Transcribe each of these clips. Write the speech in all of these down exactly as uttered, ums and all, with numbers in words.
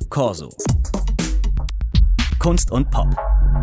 Corso. Kunst und Pop.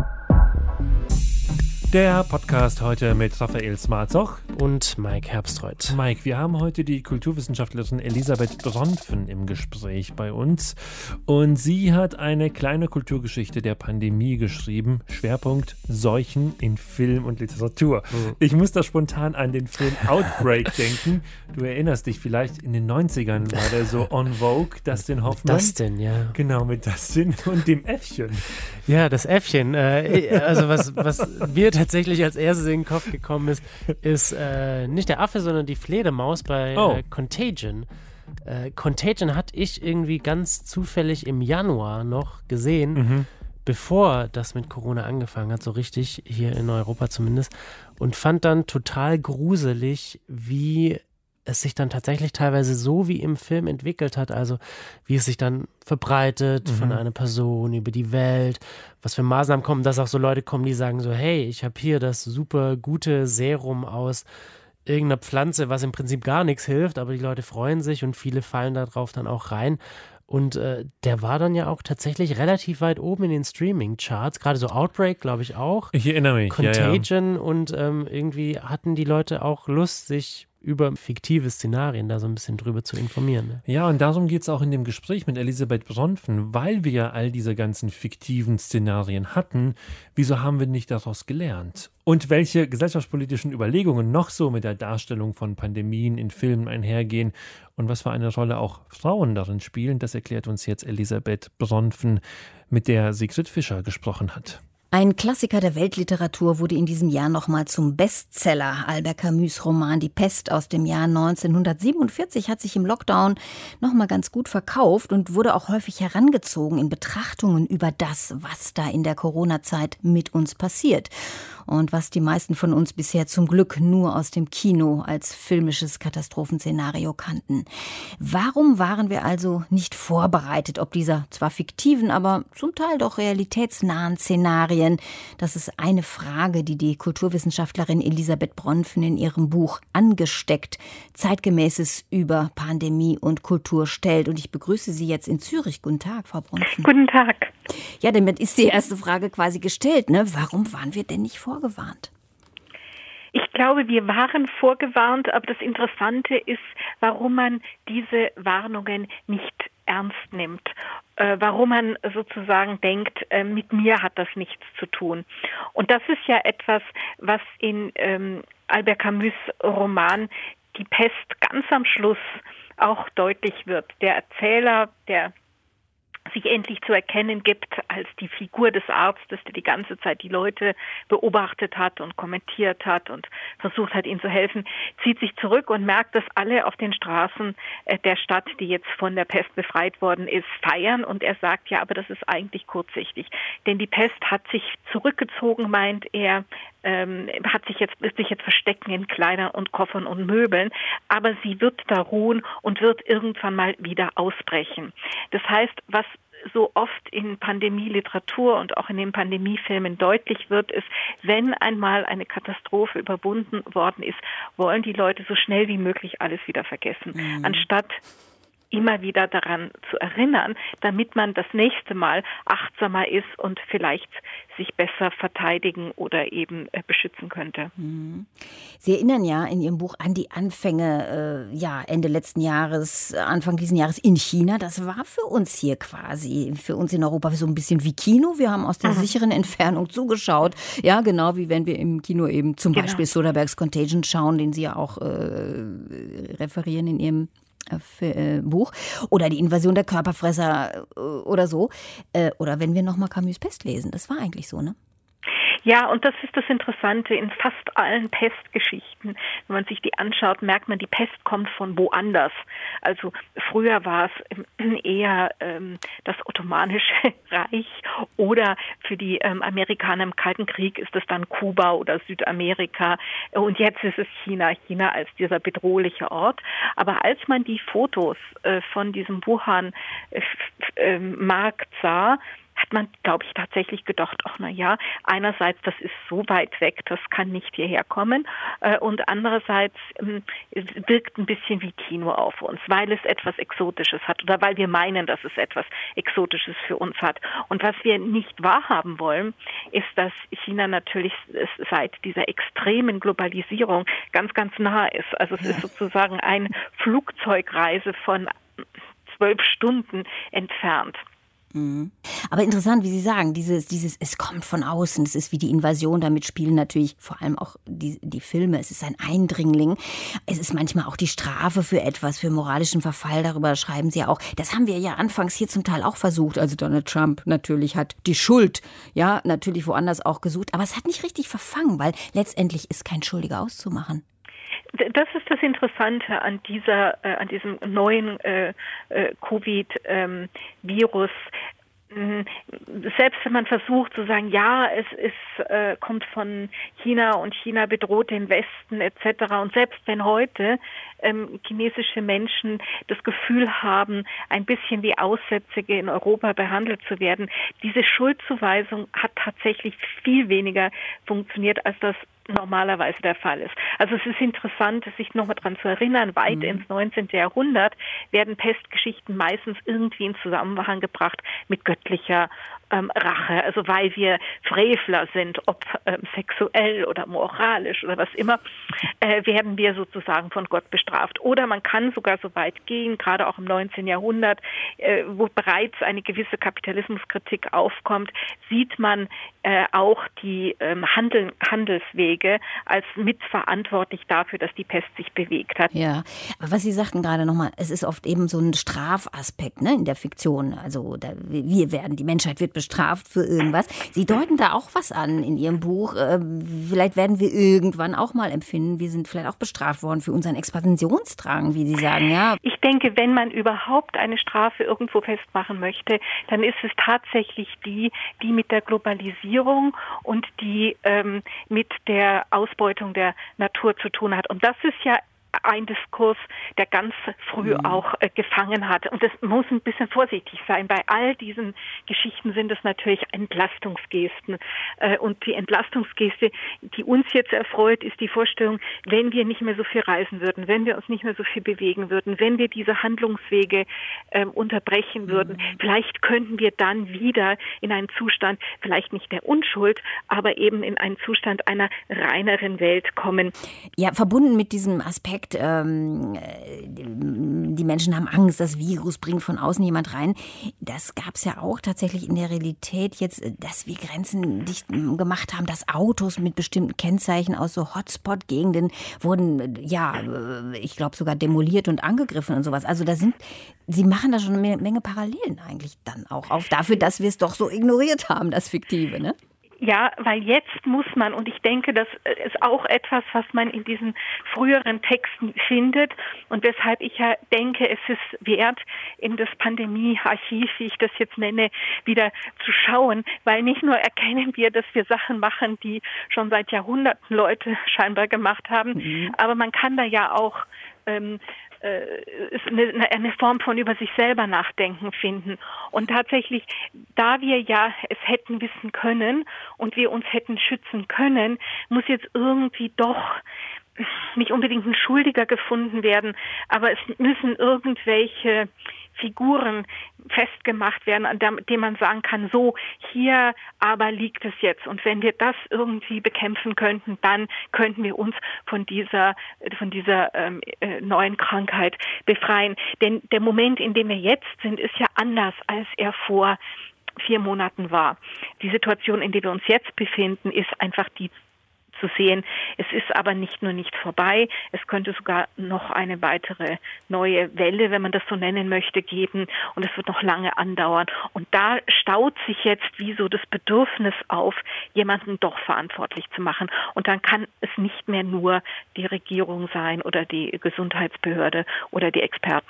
Der Podcast heute mit Raphael Smarzoch und Mike Herbstreuth. Mike, wir haben heute die Kulturwissenschaftlerin Elisabeth Bronfen im Gespräch bei uns. Und sie hat eine kleine Kulturgeschichte der Pandemie geschrieben. Schwerpunkt Seuchen in Film und Literatur. Mhm. Ich muss da spontan an den Film Outbreak denken. Du erinnerst dich vielleicht, in den neunzigern war der so on Vogue, Dustin Hoffman. Mit Dustin, ja. Genau, mit Dustin und dem Äffchen. Ja, das Äffchen. Äh, also was, was mir tatsächlich als erstes in den Kopf gekommen ist, ist äh, nicht der Affe, sondern die Fledermaus bei oh. äh, Contagion. Äh, Contagion hatte ich irgendwie ganz zufällig im Januar noch gesehen, mhm. bevor das mit Corona angefangen hat, so richtig, hier in Europa zumindest, und fand dann total gruselig, wie es sich dann tatsächlich teilweise so wie im Film entwickelt hat, also wie es sich dann verbreitet mhm. von einer Person über die Welt, was für Maßnahmen kommen, dass auch so Leute kommen, die sagen so, hey, ich habe hier das super gute Serum aus irgendeiner Pflanze, was im Prinzip gar nichts hilft, aber die Leute freuen sich und viele fallen darauf dann auch rein. Und äh, der war dann ja auch tatsächlich relativ weit oben in den Streaming-Charts, gerade so Outbreak, glaube ich auch. Ich erinnere mich. Contagion, ja, ja. Und ähm, irgendwie hatten die Leute auch Lust, sich über fiktive Szenarien da so ein bisschen drüber zu informieren. Ne? Ja, und darum geht es auch in dem Gespräch mit Elisabeth Bronfen, weil wir ja all diese ganzen fiktiven Szenarien hatten, wieso haben wir nicht daraus gelernt? Und welche gesellschaftspolitischen Überlegungen noch so mit der Darstellung von Pandemien in Filmen einhergehen und was für eine Rolle auch Frauen darin spielen, das erklärt uns jetzt Elisabeth Bronfen, mit der Sigrid Fischer gesprochen hat. Ein Klassiker der Weltliteratur wurde in diesem Jahr nochmal zum Bestseller. Albert Camus' Roman Die Pest aus dem Jahr neunzehnhundertsiebenundvierzig hat sich im Lockdown nochmal ganz gut verkauft und wurde auch häufig herangezogen in Betrachtungen über das, was da in der Corona-Zeit mit uns passiert. Und was die meisten von uns bisher zum Glück nur aus dem Kino als filmisches Katastrophenszenario kannten. Warum waren wir also nicht vorbereitet, ob dieser zwar fiktiven, aber zum Teil doch realitätsnahen Szenarien? Das ist eine Frage, die die Kulturwissenschaftlerin Elisabeth Bronfen in ihrem Buch Angesteckt, Zeitgemäßes über Pandemie und Kultur stellt. Und ich begrüße Sie jetzt in Zürich. Guten Tag, Frau Bronfen. Guten Tag. Ja, damit ist die erste Frage quasi gestellt, ne? Warum waren wir denn nicht vorgewarnt? Ich glaube, wir waren vorgewarnt, aber das Interessante ist, warum man diese Warnungen nicht ernst nimmt. Äh, warum man sozusagen denkt, äh, mit mir hat das nichts zu tun. Und das ist ja etwas, was in ähm, Albert Camus' Roman Die Pest ganz am Schluss auch deutlich wird. Der Erzähler, der sich endlich zu erkennen gibt als die Figur des Arztes, der die ganze Zeit die Leute beobachtet hat und kommentiert hat und versucht hat, ihnen zu helfen, zieht sich zurück und merkt, dass alle auf den Straßen der Stadt, die jetzt von der Pest befreit worden ist, feiern. Und er sagt, ja, aber das ist eigentlich kurzsichtig. Denn die Pest hat sich zurückgezogen, meint er, ähm, hat sich jetzt, wird sich jetzt verstecken in Kleidern und Koffern und Möbeln. Aber sie wird da ruhen und wird irgendwann mal wieder ausbrechen. Das heißt, was so oft in Pandemieliteratur und auch in den Pandemiefilmen deutlich wird, ist, wenn einmal eine Katastrophe überwunden worden ist, wollen die Leute so schnell wie möglich alles wieder vergessen, mhm. anstatt immer wieder daran zu erinnern, damit man das nächste Mal achtsamer ist und vielleicht sich besser verteidigen oder eben äh, beschützen könnte. Sie erinnern ja in Ihrem Buch an die Anfänge, äh, ja, Ende letzten Jahres, Anfang diesen Jahres in China. Das war für uns hier quasi, für uns in Europa so ein bisschen wie Kino. Wir haben aus der mhm. sicheren Entfernung zugeschaut. Ja, genau wie wenn wir im Kino eben zum genau. Beispiel Soderberghs Contagion schauen, den Sie ja auch äh, referieren in Ihrem Für, äh, Buch, oder die Invasion der Körperfresser äh, oder so. Äh, oder wenn wir nochmal Camus' Pest lesen. Das war eigentlich so, ne? Ja, und das ist das Interessante in fast allen Pestgeschichten. Wenn man sich die anschaut, merkt man, die Pest kommt von woanders. Also früher war es eher ähm, das Ottomanische Reich oder für die ähm, Amerikaner im Kalten Krieg ist es dann Kuba oder Südamerika. Und jetzt ist es China, China als dieser bedrohliche Ort. Aber als man die Fotos äh, von diesem Wuhan-Markt sah, hat man, glaube ich, tatsächlich gedacht, ach na ja, einerseits, das ist so weit weg, das kann nicht hierher kommen, äh, und andererseits ähm, es wirkt ein bisschen wie Kino auf uns, weil es etwas Exotisches hat oder weil wir meinen, dass es etwas Exotisches für uns hat. Und was wir nicht wahrhaben wollen, ist, dass China natürlich seit dieser extremen Globalisierung ganz, ganz nah ist. Also es ist sozusagen eine Flugzeugreise von zwölf Stunden entfernt. Mhm. Aber interessant, wie Sie sagen, dieses, dieses, es kommt von außen, es ist wie die Invasion, damit spielen natürlich vor allem auch die, die Filme, es ist ein Eindringling, es ist manchmal auch die Strafe für etwas, für moralischen Verfall, darüber schreiben Sie ja auch. Das haben wir ja anfangs hier zum Teil auch versucht, also Donald Trump natürlich hat die Schuld, ja, natürlich woanders auch gesucht, aber es hat nicht richtig verfangen, weil letztendlich ist kein Schuldiger auszumachen. Das ist das Interessante an dieser, äh, an diesem neuen äh, äh, Covid-Virus. Ähm, Selbst wenn man versucht zu sagen, ja, es ist, äh, kommt von China und China bedroht den Westen et cetera. Und selbst wenn heute ähm, chinesische Menschen das Gefühl haben, ein bisschen wie Aussätzige in Europa behandelt zu werden, diese Schuldzuweisung hat tatsächlich viel weniger funktioniert, als das normalerweise der Fall ist. Also es ist interessant, sich nochmal daran zu erinnern, weit mhm. ins neunzehnten. Jahrhundert werden Pestgeschichten meistens irgendwie in Zusammenhang gebracht mit göttlicher ähm, Rache. Also weil wir Frevler sind, ob ähm, sexuell oder moralisch oder was immer, äh, werden wir sozusagen von Gott bestraft. Oder man kann sogar so weit gehen, gerade auch im neunzehnten. Jahrhundert, äh, wo bereits eine gewisse Kapitalismuskritik aufkommt, sieht man äh, auch die ähm, Handel, Handelswege als mitverantwortlich dafür, dass die Pest sich bewegt hat. Ja, aber was Sie sagten gerade nochmal, es ist oft eben so ein Strafaspekt, ne, in der Fiktion. Also da, wir werden, die Menschheit wird bestraft für irgendwas. Sie deuten da auch was an in Ihrem Buch. Äh, vielleicht werden wir irgendwann auch mal empfinden, wir sind vielleicht auch bestraft worden für unseren Expansionsdrang, wie Sie sagen, ja. Ich denke, wenn man überhaupt eine Strafe irgendwo festmachen möchte, dann ist es tatsächlich die, die mit der Globalisierung und die ähm, mit der Ausbeutung der Natur zu tun hat. Und das ist ja ein Diskurs, der ganz früh mhm. auch äh, gefangen hat. Und das muss ein bisschen vorsichtig sein. Bei all diesen Geschichten sind es natürlich Entlastungsgesten. Äh, und die Entlastungsgeste, die uns jetzt erfreut, ist die Vorstellung, wenn wir nicht mehr so viel reisen würden, wenn wir uns nicht mehr so viel bewegen würden, wenn wir diese Handlungswege äh, unterbrechen mhm. würden, vielleicht könnten wir dann wieder in einen Zustand, vielleicht nicht der Unschuld, aber eben in einen Zustand einer reineren Welt kommen. Ja, verbunden mit diesem Aspekt, ähm, die Menschen haben Angst, das Virus bringt von außen jemand rein. Das gab es ja auch tatsächlich in der Realität jetzt, dass wir Grenzen dicht gemacht haben, dass Autos mit bestimmten Kennzeichen aus so Hotspot-Gegenden wurden, ja, ich glaube sogar demoliert und angegriffen und sowas. Also da sind, Sie machen da schon eine Menge Parallelen eigentlich dann auch auf dafür, dass wir es doch so ignoriert haben, das Fiktive, ne? Ja, weil jetzt muss man, und ich denke, das ist auch etwas, was man in diesen früheren Texten findet und weshalb ich ja denke, es ist wert, in das Pandemie-Archiv, wie ich das jetzt nenne, wieder zu schauen, weil nicht nur erkennen wir, dass wir Sachen machen, die schon seit Jahrhunderten Leute scheinbar gemacht haben, mhm. aber man kann da ja auch ähm, ist eine, eine Form von über sich selber nachdenken finden. Und tatsächlich, da wir ja es hätten wissen können und wir uns hätten schützen können, muss jetzt irgendwie doch nicht unbedingt ein Schuldiger gefunden werden, aber es müssen irgendwelche Figuren festgemacht werden, an dem man sagen kann, so, hier aber liegt es jetzt. Und wenn wir das irgendwie bekämpfen könnten, dann könnten wir uns von dieser, von dieser ähm, neuen Krankheit befreien. Denn der Moment, in dem wir jetzt sind, ist ja anders, als er vor vier Monaten war. Die Situation, in der wir uns jetzt befinden, ist einfach die zu sehen. Es ist aber nicht nur nicht vorbei, es könnte sogar noch eine weitere neue Welle, wenn man das so nennen möchte, geben und es wird noch lange andauern. Und da staut sich jetzt wie so das Bedürfnis auf, jemanden doch verantwortlich zu machen. Und dann kann es nicht mehr nur die Regierung sein oder die Gesundheitsbehörde oder die Experten.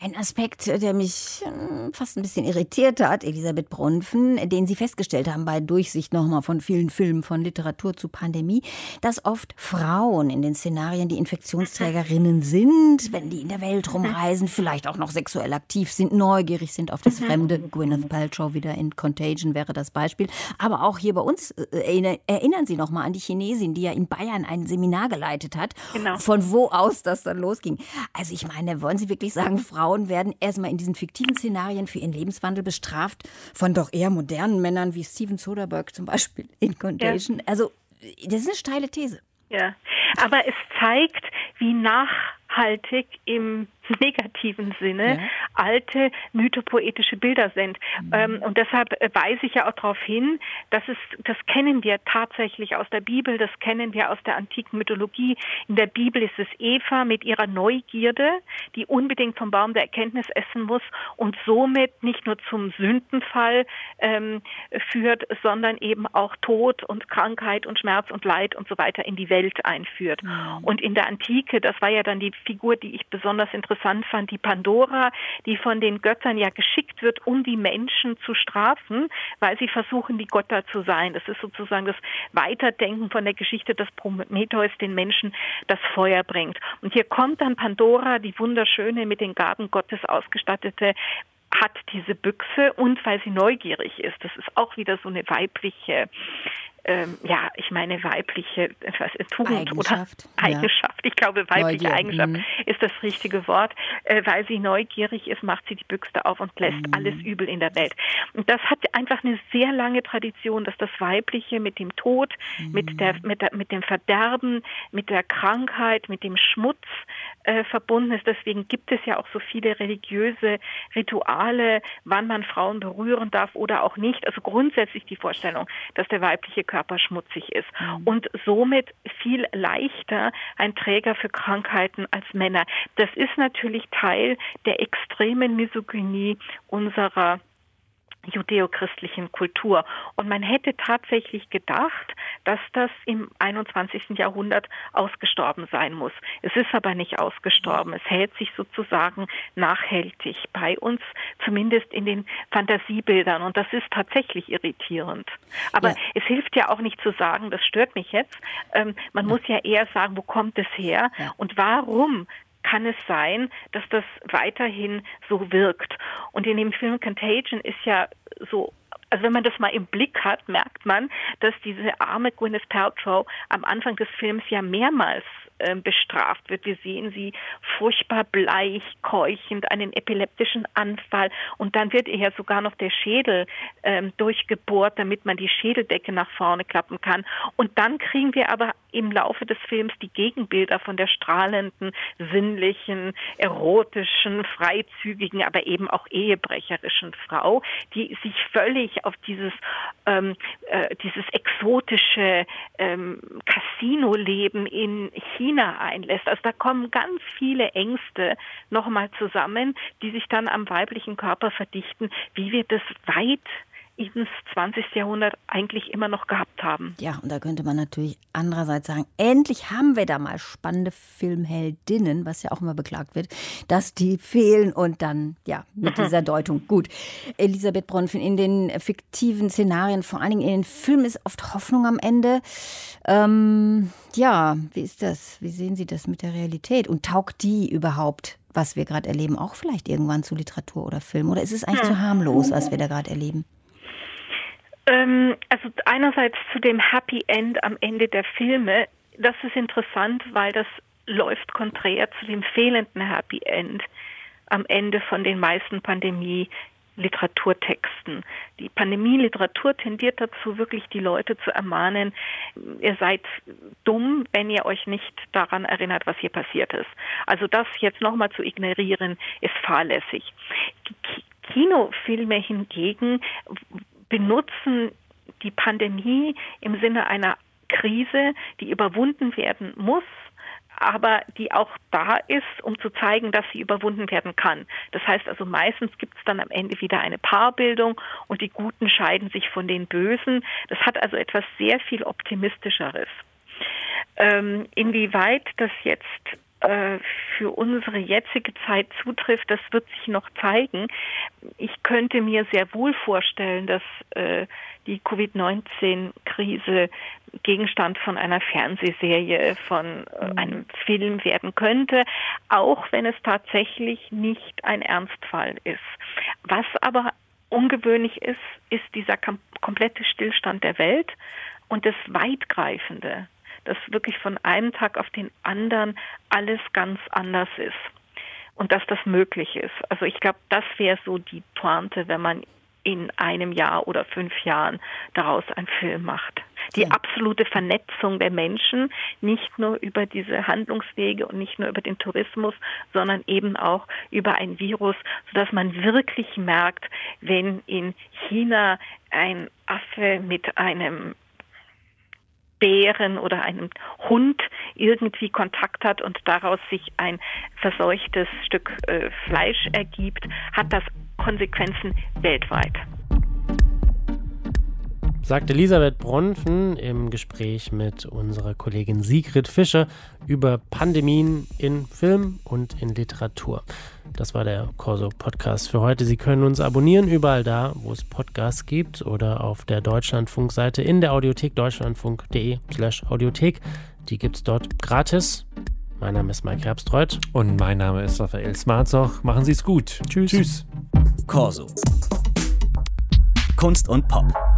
Ein Aspekt, der mich fast ein bisschen irritiert hat, Elisabeth Brunfen, den Sie festgestellt haben bei Durchsicht nochmal von vielen Filmen, von Literatur zu Pandemie, dass oft Frauen in den Szenarien die Infektionsträgerinnen sind, wenn die in der Welt rumreisen, vielleicht auch noch sexuell aktiv sind, neugierig sind auf das Fremde. Gwyneth Paltrow wieder in Contagion wäre das Beispiel. Aber auch hier bei uns, äh, erinnern Sie nochmal an die Chinesin, die ja in Bayern ein Seminar geleitet hat, genau. Von wo aus das dann losging. Also ich meine, wollen Sie wirklich sagen, Frauen werden erstmal in diesen fiktiven Szenarien für ihren Lebenswandel bestraft von doch eher modernen Männern wie Steven Soderbergh zum Beispiel in Contagion. Ja. Also das ist eine steile These. Ja, aber es zeigt, wie nachhaltig im negativen Sinne ja. alte mythopoetische Bilder sind. Mhm. Ähm, und deshalb weise ich ja auch darauf hin, dass es, das kennen wir tatsächlich aus der Bibel, das kennen wir aus der antiken Mythologie. In der Bibel ist es Eva mit ihrer Neugierde, die unbedingt vom Baum der Erkenntnis essen muss und somit nicht nur zum Sündenfall ähm, führt, sondern eben auch Tod und Krankheit und Schmerz und Leid und so weiter in die Welt einführt. Mhm. Und in der Antike, das war ja dann die Figur, die ich besonders interessant fand, die Pandora, die von den Göttern ja geschickt wird, um die Menschen zu strafen, weil sie versuchen, die Götter zu sein. Das ist sozusagen das Weiterdenken von der Geschichte, dass Prometheus den Menschen das Feuer bringt. Und hier kommt dann Pandora, die wunderschöne, mit den Gaben Gottes ausgestattete, hat diese Büchse und weil sie neugierig ist. Das ist auch wieder so eine weibliche Ähm, ja, ich meine weibliche was, Tugend Eigenschaft, oder Eigenschaft. Ja. Ich glaube, weibliche Neugier. Eigenschaft mhm. ist das richtige Wort. Äh, weil sie neugierig ist, macht sie die Büchse auf und lässt mhm. alles Übel in der Welt. Und das hat einfach eine sehr lange Tradition, dass das Weibliche mit dem Tod, mhm. mit der, mit der, mit dem Verderben, mit der Krankheit, mit dem Schmutz äh, verbunden ist. Deswegen gibt es ja auch so viele religiöse Rituale, wann man Frauen berühren darf oder auch nicht. Also grundsätzlich die Vorstellung, dass der weibliche Körper schmutzig ist mhm. und somit viel leichter ein Träger für Krankheiten als Männer. Das ist natürlich Teil der extremen Misogynie unserer judäochristlichen Kultur. Und man hätte tatsächlich gedacht, dass das im einundzwanzigsten Jahrhundert ausgestorben sein muss. Es ist aber nicht ausgestorben. Es hält sich sozusagen nachhaltig bei uns, zumindest in den Fantasiebildern. Und das ist tatsächlich irritierend. Aber ja. es hilft ja auch nicht zu sagen, das stört mich jetzt. Ähm, man ja. muss ja eher sagen, wo kommt es her ja. und warum kann es sein, dass das weiterhin so wirkt. Und in dem Film Contagion ist ja so, also wenn man das mal im Blick hat, merkt man, dass diese arme Gwyneth Paltrow am Anfang des Films ja mehrmals äh, bestraft wird. Wir sehen sie furchtbar bleich, keuchend, einen epileptischen Anfall und dann wird ihr ja sogar noch der Schädel ähm, durchgebohrt, damit man die Schädeldecke nach vorne klappen kann. Und dann kriegen wir aber im Laufe des Films die Gegenbilder von der strahlenden, sinnlichen, erotischen, freizügigen, aber eben auch ehebrecherischen Frau, die sich völlig auf dieses, ähm, äh, dieses exotische ähm, Casino-Leben in China einlässt. Also da kommen ganz viele Ängste nochmal zusammen, die sich dann am weiblichen Körper verdichten, wie wir das weit ins zwanzigsten Jahrhundert eigentlich immer noch gehabt haben. Ja, und da könnte man natürlich andererseits sagen, endlich haben wir da mal spannende Filmheldinnen, was ja auch immer beklagt wird, dass die fehlen und dann, ja, mit dieser Deutung. Gut, Elisabeth Brunfen, in den fiktiven Szenarien, vor allen Dingen in den Filmen, ist oft Hoffnung am Ende. Ähm, ja, wie ist das? Wie sehen Sie das mit der Realität? Und taugt die überhaupt, was wir gerade erleben, auch vielleicht irgendwann zu Literatur oder Film? Oder ist es eigentlich zu harmlos, was wir da gerade erleben? Also einerseits zu dem Happy End am Ende der Filme, das ist interessant, weil das läuft konträr zu dem fehlenden Happy End am Ende von den meisten Pandemie-Literaturtexten. Die Pandemie-Literatur tendiert dazu, wirklich die Leute zu ermahnen, ihr seid dumm, wenn ihr euch nicht daran erinnert, was hier passiert ist. Also das jetzt nochmal zu ignorieren, ist fahrlässig. Die Kinofilme hingegen benutzen die Pandemie im Sinne einer Krise, die überwunden werden muss, aber die auch da ist, um zu zeigen, dass sie überwunden werden kann. Das heißt also, meistens gibt es dann am Ende wieder eine Paarbildung und die Guten scheiden sich von den Bösen. Das hat also etwas sehr viel Optimistischeres. Ähm, inwieweit das jetzt äh, für unsere jetzige Zeit zutrifft, das wird sich noch zeigen. Ich könnte mir sehr wohl vorstellen, dass äh, die Covid neunzehn Krise Gegenstand von einer Fernsehserie, von äh, einem Film werden könnte, auch wenn es tatsächlich nicht ein Ernstfall ist. Was aber ungewöhnlich ist, ist dieser kom- komplette Stillstand der Welt und das Weitgreifende, dass wirklich von einem Tag auf den anderen alles ganz anders ist und dass das möglich ist. Also ich glaube, das wäre so die Pointe, wenn man in einem Jahr oder fünf Jahren daraus einen Film macht. Die ja. absolute Vernetzung der Menschen, nicht nur über diese Handlungswege und nicht nur über den Tourismus, sondern eben auch über ein Virus, sodass man wirklich merkt, wenn in China ein Affe mit einem Bären oder einem Hund irgendwie Kontakt hat und daraus sich ein verseuchtes Stück äh, Fleisch ergibt, hat das Konsequenzen weltweit. Sagt Elisabeth Bronfen im Gespräch mit unserer Kollegin Sigrid Fischer über Pandemien in Film und in Literatur. Das war der Corso-Podcast für heute. Sie können uns abonnieren, überall da, wo es Podcasts gibt oder auf der Deutschlandfunk-Seite in der Audiothek deutschlandfunk.de slash Audiothek. Die gibt es dort gratis. Mein Name ist Mike Herbstreuth. Und mein Name ist Raphael Smarzoch. Machen Sie es gut. Tschüss. Tschüss. Corso. Kunst und Pop.